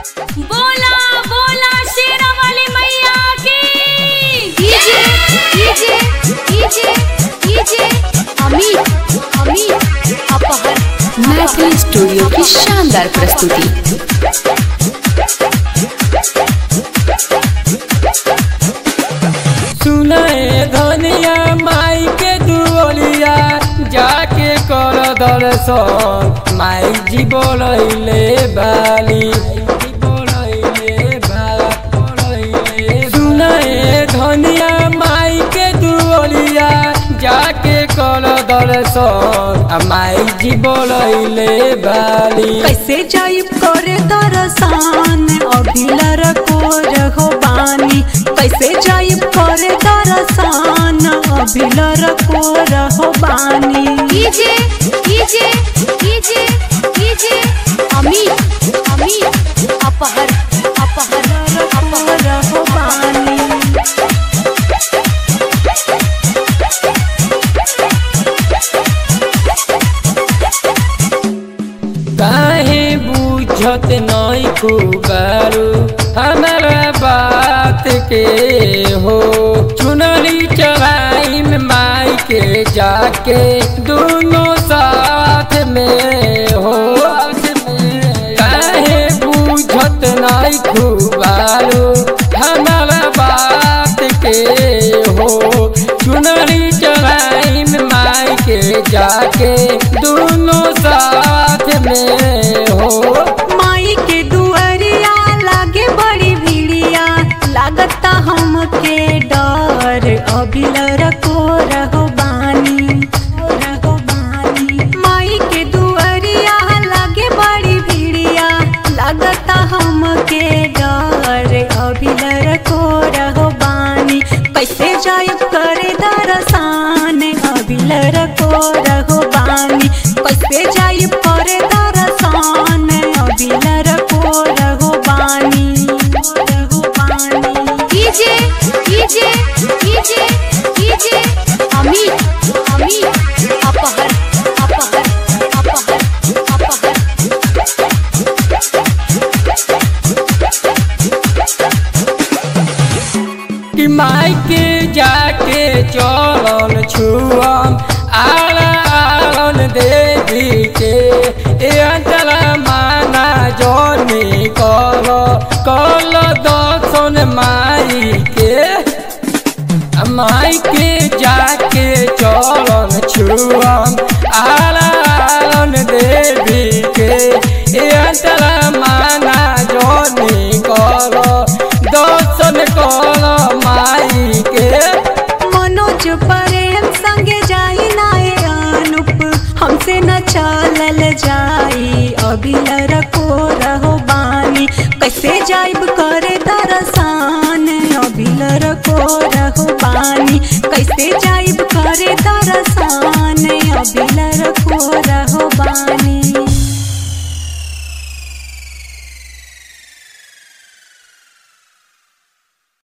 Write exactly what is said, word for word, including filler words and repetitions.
बोला बोला शेरा वाली मैया की। DJ DJ DJ DJ Amit Amit अपहर मैथिली स्टूडियो की शानदार प्रस्तुति। सुनाए धनिया माई के दुआरिया जाके कर दर्शन माई जी बोलैले बाली सुनाए धनिया माई के दुआरिया जाके कर दर्शन माई जी बोलैले बाली। कैसे जाइब करे दरसान अभिलर को रहो बानी, कैसे जाइब करे दरसान अभिलर को रहो बानी। DJ DJ DJ DJ Amit Amit अपहर अपहर अपहर रहो बानी। काहे बुझत नहीं कुबारू हमारा बात के हो। चुनरी चढ़ाई में माई के जाके दोनों साथ में हो। काहे बुझत नहीं कुबारू हमारा बात के हो। चुनरी चढ़ाई में माई के जाके दोनों साथ में हो। माई के दुआरिया लागे बड़ी भीड़िया, लागता हमके डर अभिलर को रहो बानी रहो बानी। माई के दुआरिया लागे बड़ी भीड़िया, लागता हमके डर अभिलर को रहो बानी। कैसे जाइब करे दरसान अभिलर को रहो बानी, कैसे जाइब करे दरसान अभिलर को रहो बानी रहो बानी। DJ DJ DJ DJ Amit Amit अपहर अपहर अपहर अपहर कि माई के जाके चरण छुअम आलन देवी के ए अंतरा माना जोनी कल कल दर्शन माई के। माई के जाके चरण छुअम आलन देवी के ए अंतरा माना जोनी कल दर्शन कल माई के। मनोज प्रेम संगे जाई नाए अनुप, हमसे न चलल जाई अभिलर को रहो बानी। कैसे जाइब करे दरसान अभिलर को रहो बानी, कैसे जाइब करे दरसान अभिलर को रहो बानी।